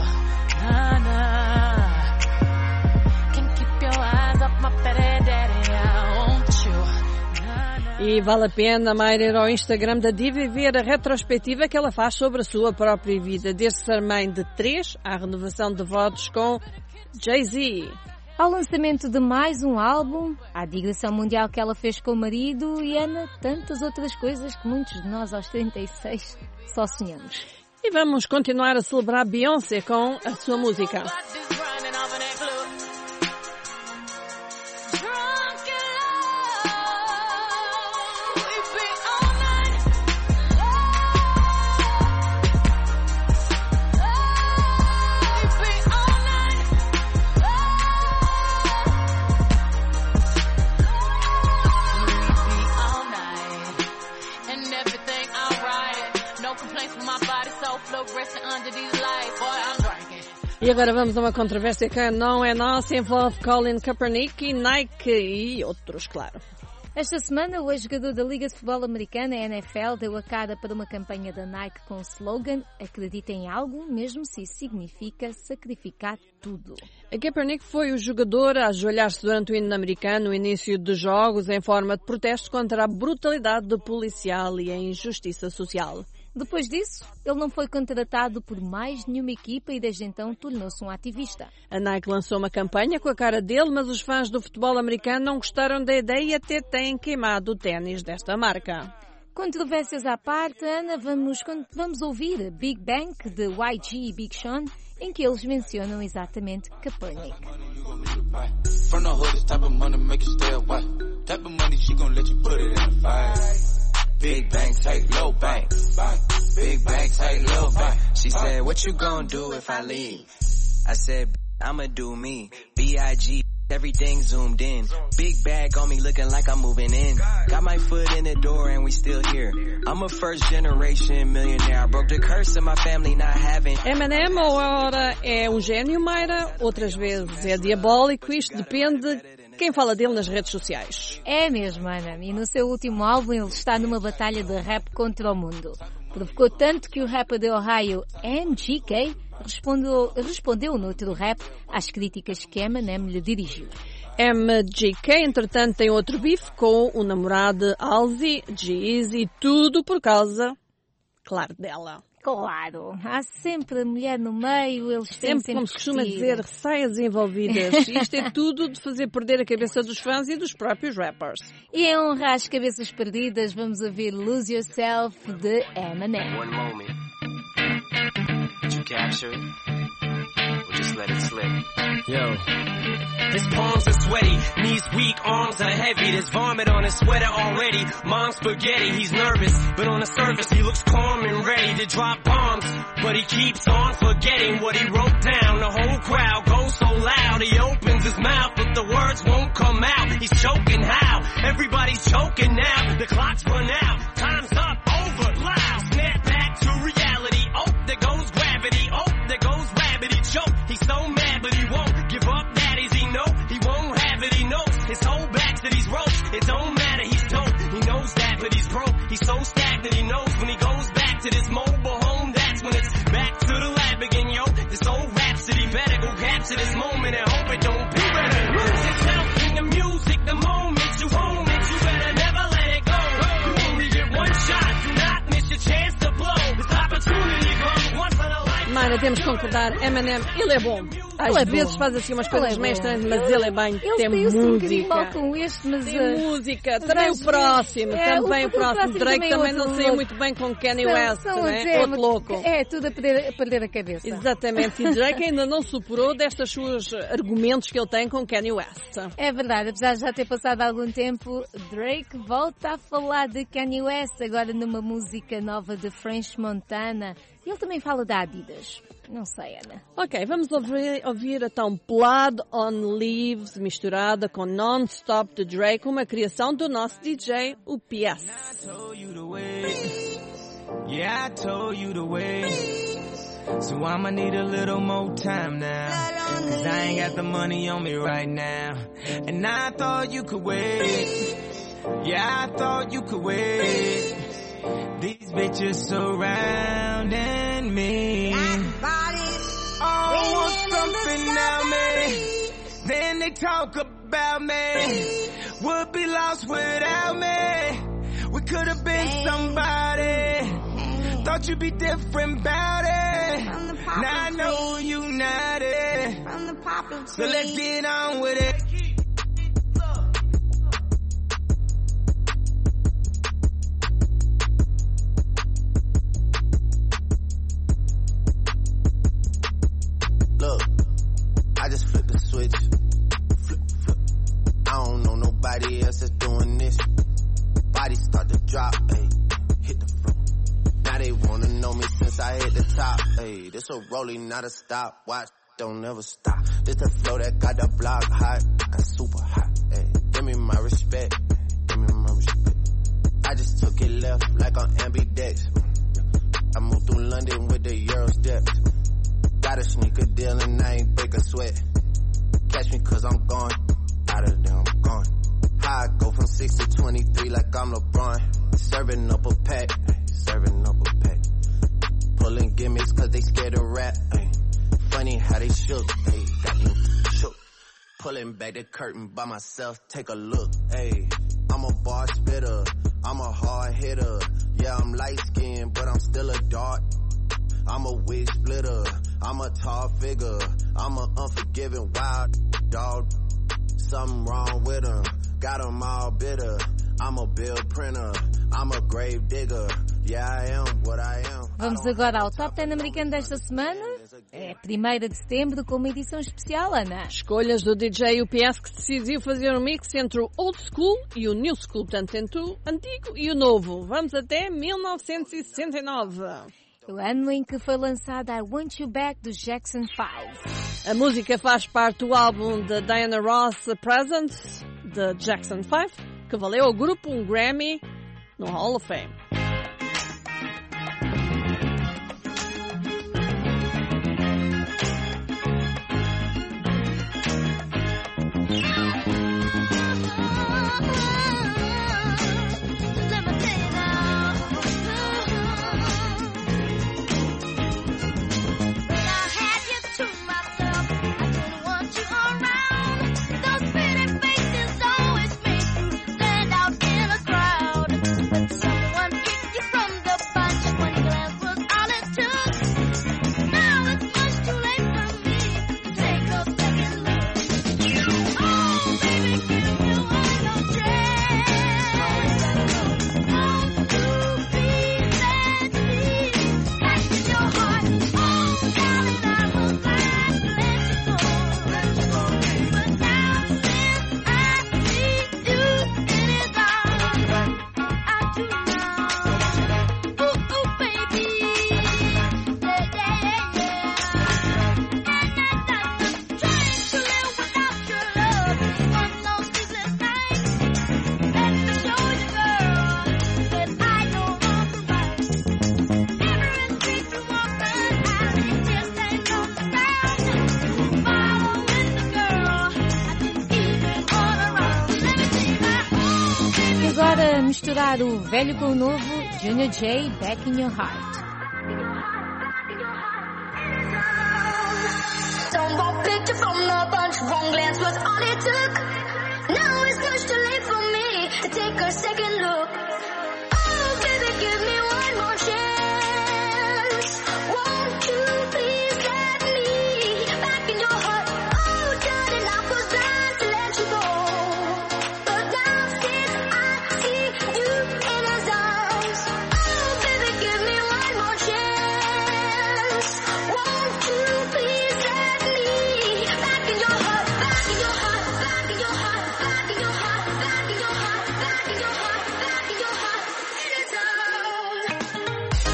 nah, can't keep your eyes off my pity, daddy, I want you. E vale a pena, Mayra, ir ao Instagram da Diva e ver a retrospectiva que ela faz sobre a sua própria vida, desde ser mãe de 3 à renovação de votos com Jay-Z. Ao lançamento de mais um álbum, à digressão mundial que ela fez com o marido e, Ana, tantas outras coisas que muitos de nós aos 36 só sonhamos. E vamos continuar a celebrar Beyoncé com a sua música. E agora vamos a uma controvérsia que não é nossa, envolve Colin Kaepernick e Nike e outros, claro. Esta semana, o ex-jogador da Liga de Futebol Americana, a NFL, deu a cara para uma campanha da Nike com o slogan "Acredita em algo, mesmo se isso significa sacrificar tudo". A Kaepernick foi o jogador a ajoelhar-se durante o hino americano no início dos jogos em forma de protesto contra a brutalidade do policial e a injustiça social. Depois disso, ele não foi contratado por mais nenhuma equipa e desde então tornou-se um ativista. A Nike lançou uma campanha com a cara dele, mas os fãs do futebol americano não gostaram da ideia e até têm queimado o ténis desta marca. Controvérsias à parte, Ana, vamos ouvir Big Bang de YG e Big Sean, em que eles mencionam exatamente Kaepernick. Big bang, take low bang. Big bang, take low bang. She said, what you gonna do if I leave? I said, I'ma do me. B.I.G. Everything zoomed in. Big bag on me looking like I'm moving in. Got my foot in the door and we still here. I'm a first generation millionaire. I broke the curse of my family not having. Eminem ora é um gênio, Mayra, outras vezes é diabólico. Isto depende quem fala dele nas redes sociais. É mesmo, Ana. E no seu último álbum ele está numa batalha de rap contra o mundo. Provocou tanto que o rapper de Ohio, MGK, respondeu no outro rap às críticas que Eminem lhe dirigiu. MGK, entretanto, tem outro bife com o namorado Halsey, G-Eazy, tudo por causa, claro, dela. Claro, há sempre a mulher no meio, eles têm sempre como se costuma dizer, receias envolvidas. Isto é tudo de fazer perder a cabeça dos fãs e dos próprios rappers. E em honra às cabeças perdidas, vamos ouvir Lose Yourself de Eminem. One moment. Did you capture it? Or just let it slip? Yo. His palms are sweaty, knees weak, arms are heavy. There's vomit on his sweater already. Mom's spaghetti, he's nervous, but on the surface he looks calm and ready to drop bombs. But he keeps on forgetting what he wrote down. The whole crowd goes so loud, he opens his mouth, but the words won't come out. He's choking how? Everybody's choking now. The clock's run out, time's up, over, loud. Snap back to reality. Oh, there goes gravity. Oh, there goes rabbit. He choke. He's so mad, but he won't give up. Daddies, he know he won't have it. He knows his whole back to these ropes. It don't matter. He's dope. He knows that, but he's broke. He's so stagnant. He knows when he goes back to this mobile home, that's when it's back to the lab again, yo. This old rhapsody better go capture this moment and hope it don't be better. Lose yourself in the music, the moment you own it, you better never let it go. You only get one shot. Do not miss your chance to blow. This opportunity comes once in a lifetime. Mara, temos que concordar, Eminem, ele é bom. Às vezes faz assim umas coisas meio estranhas, mas ele é bem, tem música. Mal com este, mas tem música. Também o próximo, também o próximo. Drake também não saiu muito bem com Kanye West, né? Outro louco. É, tudo a perder a cabeça. Exatamente, e Drake ainda não superou destes seus argumentos que ele tem com Kanye West. É verdade, apesar de já ter passado algum tempo, Drake volta a falar de Kanye West, agora numa música nova de French Montana. Ele também fala da Adidas. Não sei, Ana. Ok, vamos ouvir então Blood on Leaves misturada com Non-Stop de Drake, uma criação do nosso DJ, o PS. Yeah, I told you to wait. So I'ma need a little more time now. Cause I ain't got the money on me right now. And I thought you could wait. Yeah, I thought you could wait. These bitches surrounding me. Oh, want something now, man. Then they talk about me. Would be lost without me. We could have been somebody. Thought you'd be different about it. Now I know you not it. So let's get on with it. Look, I just flipped the switch. Flip, flip. I don't know nobody else that's doing this. Body start to drop, ayy. Hit the floor. Now they wanna know me since I hit the top, ayy. This a rolling, not a stop. Watch, don't never stop. This the flow that got the block hot. Got super hot, ayy. Give me my respect. Give me my respect. I just took it left like on ambidex. I moved through London with the Euro steps. Got a sneaker deal and I ain't break a sweat. Catch me cause I'm gone. Out of there, I'm gone. How I go from 6 to 23 like I'm LeBron. Serving up a pack. Serving up a pack. Pulling gimmicks cause they scared of rap. Funny how they shook. Got me shook. Pulling back the curtain by myself. Take a look. I'm a bar spitter. I'm a hard hitter. Yeah, I'm light skinned but I'm still a dart. I'm a wig splitter, I'm a tall figure, I'm a unforgiving wild dog. Something wrong with him, got him all bitter. I'm a bill printer, I'm a grave digger. Yeah, I am what I am. Vamos agora ao Top 10 americano desta semana. É 1º de setembro com uma edição especial, Ana. Escolhas do DJ UPS que decidiu fazer um mix entre o old school e o new school, portanto entre o antigo e o novo. Vamos até 1969. O ano em que foi lançada I Want You Back dos Jackson 5. A música faz parte do álbum de Diana Ross Presents de Jackson 5, que valeu ao grupo um Grammy no Hall of Fame. misturar o velho com o novo, Junior J, Back in Your Heart. Don't picture from the bunch, one glance was all it took. Now it's much too late for me to take a second look. Oh, baby, give me one more chance. Won't you please let me back in your heart? Oh, darling, I was blind to let you go. But now since I see you in his arms, oh, baby, give me one more chance. Won't you please let me back in your heart, back in your heart, back in your heart, back in your heart, back in your heart, back in your heart, back in your heart, in his arms.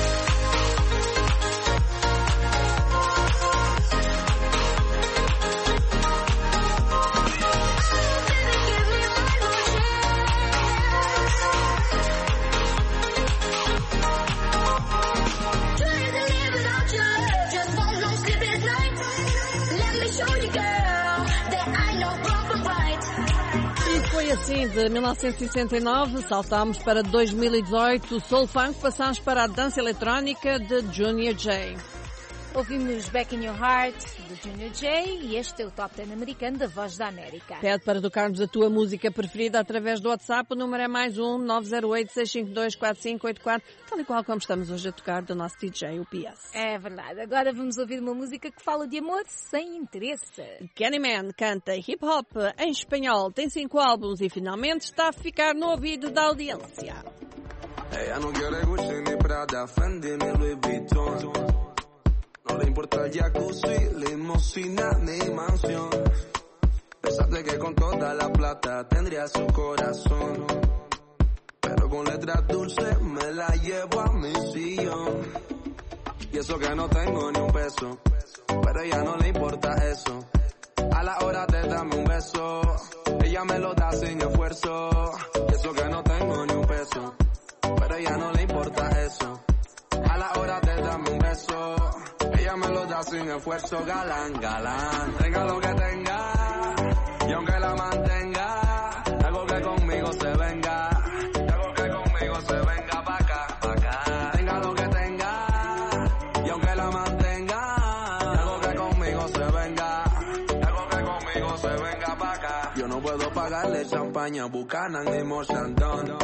Trying to live without your love, just won't no sleepless nights. Let me show you, girl, that I know wrong from right. E foi assim, de 1969 saltámos para 2018, Soul Funk, passámos para a dança eletrónica de Junior J. Ouvimos Back in Your Heart, do Junior J, e este é o Top 10 americano da Voz da América. Pede para tocarmos a tua música preferida através do WhatsApp, o número é mais 908-652-4584, tal e qual como estamos hoje a tocar do nosso DJ, o PS. É verdade. Agora vamos ouvir uma música que fala de amor sem interesse. Candyman canta hip hop em espanhol, tem 5 álbuns e finalmente está a ficar no ouvido da audiência. Ella no quiere Gucci ni Prada, Fendi ni Louis Vuitton. No le importa el jacuzzi, limusina ni mansión. Pensaste que con toda la plata tendría su corazón. Pero con letras dulces me la llevo a mi sillón. Y eso que no tengo ni un peso, pero a ella no le importa eso. A la hora de darme un beso, ella me lo da sin esfuerzo. Y eso que no tengo ni un peso, pero a ella no le importa eso. A la hora de darme un beso, ella me lo da sin esfuerzo. Galán, galán, tenga lo que tenga, y aunque la mantenga, algo que conmigo se venga, algo que conmigo se venga pa' acá, pa' acá. Tenga lo que tenga, y aunque la mantenga, algo que conmigo se venga, algo que conmigo se venga pa' acá. Yo no puedo pagarle champaña, Buchanan ni Mochandon.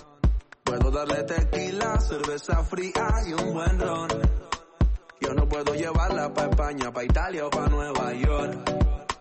Puedo darle tequila, cerveza fría y un buen ron. Yo no puedo llevarla pa' España, pa' Italia o pa' Nueva York.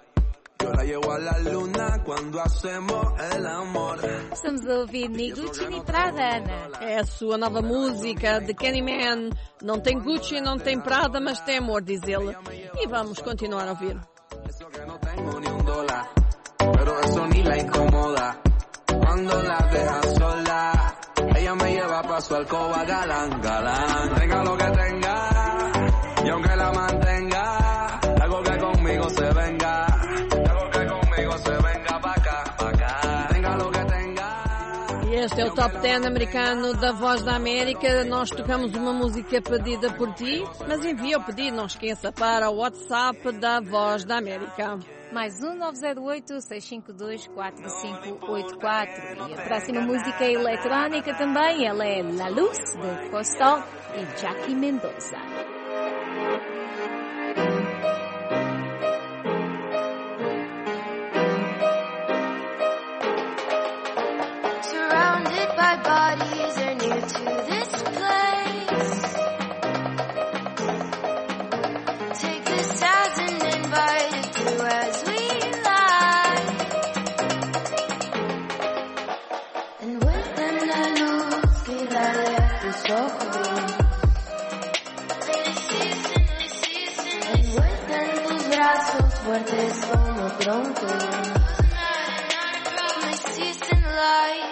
Yo la llevo a la luna cuando hacemos el amor. Estamos a ouvir ni Gucci ni Prada, Ana. É a sua nova música de Candyman. Não tem Gucci, não tem Prada, mas tem amor, diz ele. E vamos continuar a ouvir. Eso que no tengo ni un dólar, pero eso ni la incomoda. Cuando la deja sola, ella me lleva pa' su alcoba, galán, galán. Tenga lo que tenga, y aunque la mantenga, algo que conmigo se venga, algo que conmigo se venga pa' acá, pa' acá. Tenga lo que tenga. E este é o Top 10 americano da Voz da América. Nós tocamos uma música pedida por ti, mas envia o pedido, não esqueça, para o WhatsApp da Voz da América. Mais 908-652-4584. E a próxima música é eletrónica também. Ela é La Luz, de Costó e Jackie Mendoza. Surrounded by bodies, they're new to this place. Take this as an invite to do as we like. Envuelta en la luz que irradia tus ojos. Envuelta en tus brazos fuertes como troncos. Me hiciste en light.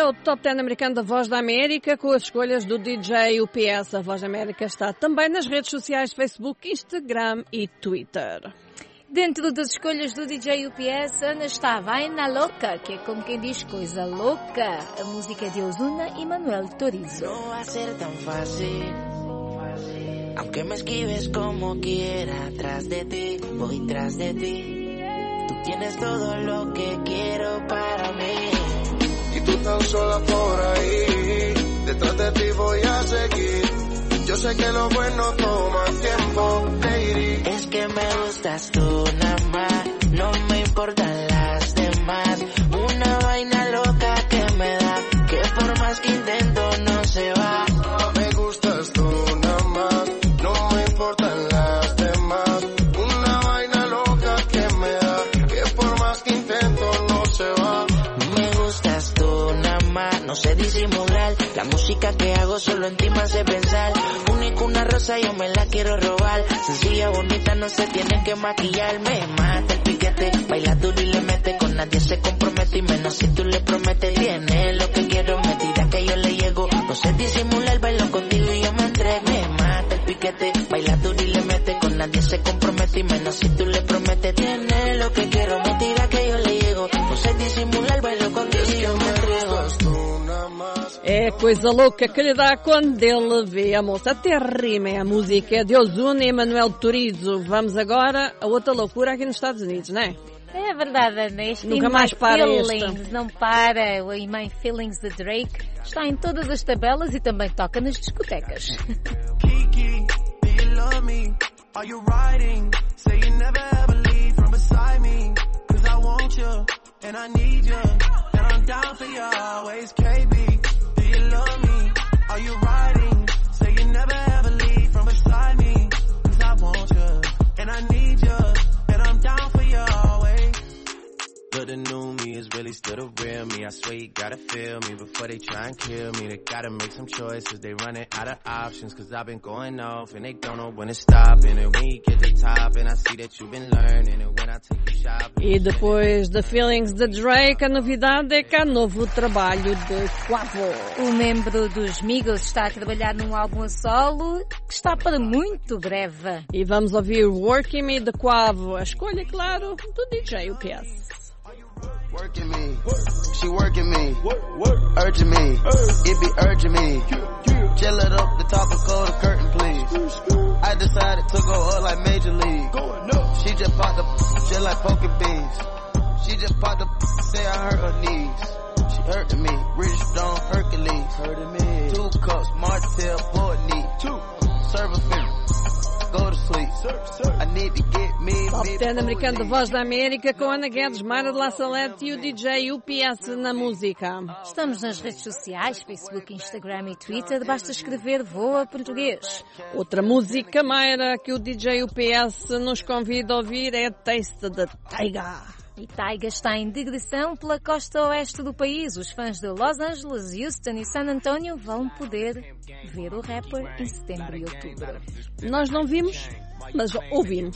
o Top 10 americano da Voz da América com as escolhas do DJ UPS. A Voz da América está também nas redes sociais Facebook, Instagram e Twitter. Dentro das escolhas do DJ UPS, Ana está Vaina Louca, que é como quem diz coisa louca. A música é de Ozuna e Manuel Turizo. No va a ser tan fácil, aunque me esquives como quiera, atrás de ti, voy tras de ti. Tú tienes todo lo que quiero para mí. Y tú tan sola por ahí, detrás de ti voy a seguir. Yo sé que lo bueno toma tiempo, lady. Es que me gustas tú nada más, no me importan las demás. Una vaina loca que me da, que por más que intento no se va. Me gustas tú nada más, no me importan las demás. Una vaina loca que me da, que por más que intento no se va. Me gustas tú nada más, no sé disimular. La música que hago solo en ti me hace pensar. Única una rosa yo me la quiero robar. Sencilla, bonita, no se tiene que maquillar. Me mata el piquete, baila duro y le mete. Con nadie se compromete y menos si tú le prometes. Tiene lo que quiero, me tira que yo le llego. No sé disimular, bailo contigo y yo me entrego. Me mata el piquete, baila duro y le mete. Con nadie se compromete y menos si tú le prometes. Tiene lo que quiero, me tira que yo le llego. No sé disimular, bailo contigo y yo me entrego. É coisa louca que lhe dá quando ele vê a moça. Até rima a música é de Ozuna e Manuel Turizo. Vamos agora a outra loucura aqui nos Estados Unidos, não é? É verdade, Ana. Este Nunca mais para Feelings não para. O In My Feelings de Drake está em todas as tabelas e também toca nas discotecas. Kiki, do you love me? Are you riding? Say you never ever leave from beside me. Cause I want you, and I need you. And I'm down for you always, KB. Do you love me? Are you riding? Say you never ever leave from beside me. Cause I want you, and I need you. And I'm down for you always. But the new me is really still the real me. I swear you gotta feel me before they try and kill me. They gotta make some choices, they running out of options. Cause I've been going off and they don't know when to stop. And when you get to the top and I see that you've been learning. And when I take you shopping. E depois de Feelings de Drake, a novidade é que há novo trabalho de Quavo. O membro dos Migos está a trabalhar num álbum a solo que está para muito breve. E vamos ouvir Working Me de Quavo. A escolha, claro, do DJ UPS. Working me, she working me, urging me, it be urging me. Chill it up, the top and close the curtain, please. I decided to go up like Major League. She just popped up, just like poking beans. She just popped up, say I hurt her knees. She hurting me, British Stone Hercules. Hurting me. 2 cups, Martell, Portney. 2, serve a finger. Go to sleep. I need to get me. Top 10 americano da Voz da América com Ana Guedes, Mara de La Salete e o DJ UPS na música. Estamos nas redes sociais, Facebook, Instagram e Twitter. Basta escrever Voa Português. Outra música, Mayra, que o DJ UPS nos convida a ouvir é Taste de Taiga. E Taiga está em digressão pela costa oeste do país. Os fãs de Los Angeles, Houston e San Antonio vão poder ver o rapper em setembro e outubro. Nós não vimos, mas ouvimos.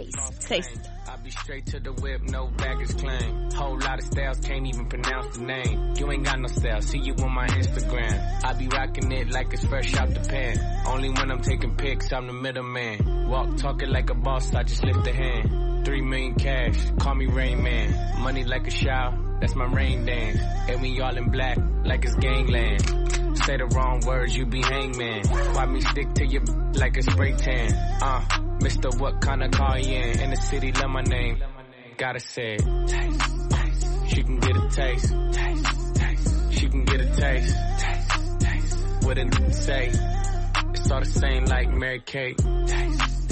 Taste. I'll be straight to the whip, no baggage claim. Whole lot of styles, can't even pronounce the name. You ain't got no style, see you on my Instagram. I be rocking it like it's fresh out the pan. Only when I'm taking pics, I'm the middleman. Walk talking like a boss, I just lift a hand. 3 million cash, call me Rain Man. Money like a shower, that's my rain dance. And we all in black, like it's gangland. Say the wrong words, you be hangman. Why me stick to you like a spray tan? Mister, what kind of car you in the city, love my name. Gotta say it. Taste, taste. She can get a taste. Taste, taste. She can get a taste. Taste, taste. What did it say? It's all the same like Mary Kate. Taste,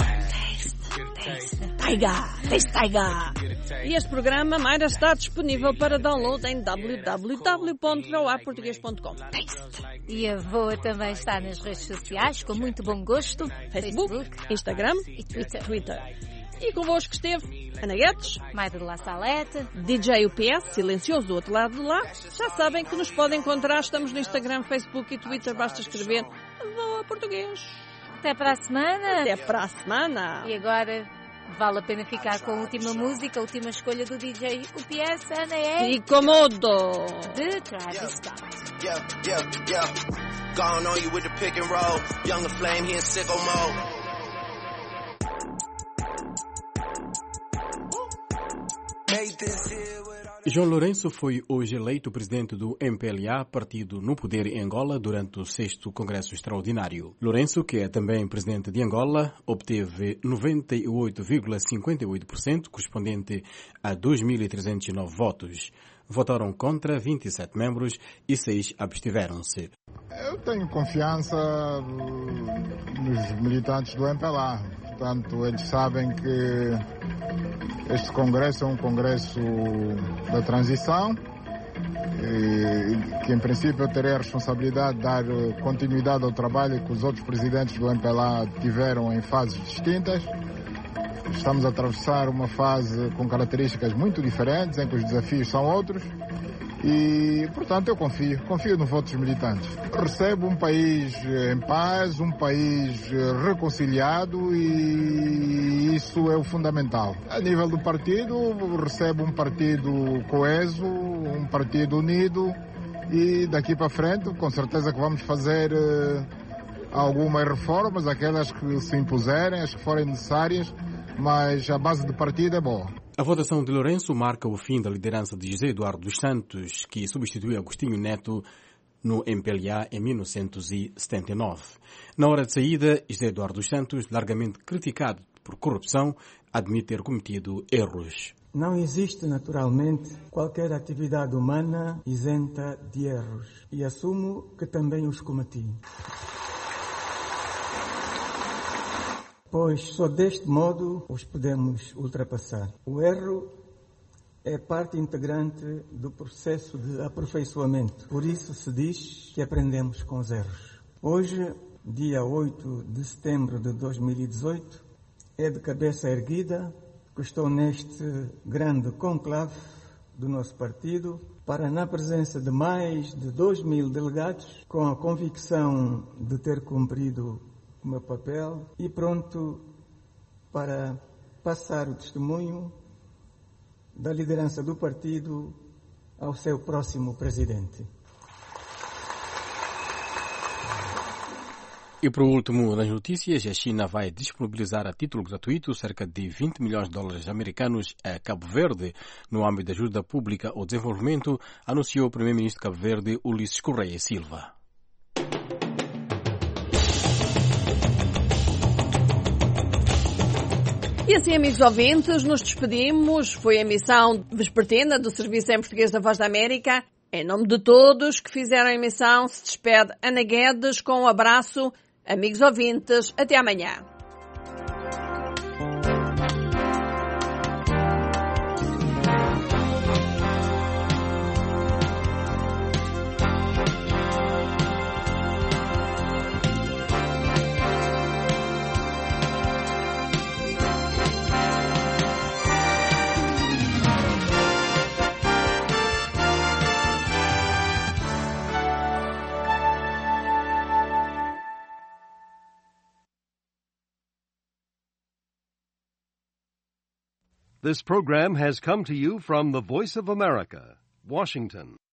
taste. Taste Taiga. E este programa, Mayra, está disponível para download em www.voaportugues.com. E a Voa também está nas redes sociais, com muito bom gosto. Facebook, Instagram e Twitter. E convosco esteve Ana Guedes, Mayra de La Salete, DJ UPS, silencioso do outro lado de lá. Já sabem que nos podem encontrar. Estamos no Instagram, Facebook e Twitter. Basta escrever Voa Português. Até para a semana. Até para a semana. E agora Vale a pena ficar com a última música, a última escolha do DJ UPS, Ana, é... Incomodo! De Travis Scott. Yeah. Gone on you with the pick and roll. Younger flame, he in sicko mode. João Lourenço foi hoje eleito presidente do MPLA, partido no poder em Angola, durante o 6º Congresso Extraordinário. Lourenço, que é também presidente de Angola, obteve 98,58%, correspondente a 2.309 votos. Votaram contra 27 membros e 6 abstiveram-se. Eu tenho confiança nos militantes do MPLA. Portanto, eles sabem que este congresso é um congresso da transição, que em princípio eu terei a responsabilidade de dar continuidade ao trabalho que os outros presidentes do MPLA tiveram em fases distintas. Estamos a atravessar uma fase com características muito diferentes, em que os desafios são outros. E, portanto, eu confio no voto dos militantes. Recebo um país em paz, um país reconciliado e isso é o fundamental. A nível do partido, recebo um partido coeso, um partido unido e daqui para frente, com certeza que vamos fazer algumas reformas, aquelas que se impuserem, as que forem necessárias, mas a base do partido é boa. A votação de Lourenço marca o fim da liderança de José Eduardo dos Santos, que substituiu Agostinho Neto no MPLA em 1979. Na hora de saída, José Eduardo dos Santos, largamente criticado por corrupção, admite ter cometido erros. Não existe, naturalmente, qualquer atividade humana isenta de erros. E assumo que também os cometi. Pois só deste modo os podemos ultrapassar. O erro é parte integrante do processo de aperfeiçoamento. Por isso se diz que aprendemos com os erros. Hoje, dia 8 de setembro de 2018, é de cabeça erguida que estou neste grande conclave do nosso partido para, na presença de mais de 2.000 delegados, com a convicção de ter cumprido o meu papel e pronto para passar o testemunho da liderança do partido ao seu próximo presidente. E por último, nas notícias, a China vai disponibilizar a título gratuito cerca de 20 milhões de dólares americanos a Cabo Verde no âmbito da ajuda pública ao desenvolvimento, anunciou o primeiro-ministro de Cabo Verde, Ulisses Correia Silva. E assim, amigos ouvintes, nos despedimos. Foi a emissão vespertina do Serviço em Português da Voz da América. Em nome de todos que fizeram a emissão, se despede Ana Guedes com um abraço. Amigos ouvintes, até amanhã. This program has come to you from the Voice of America, Washington.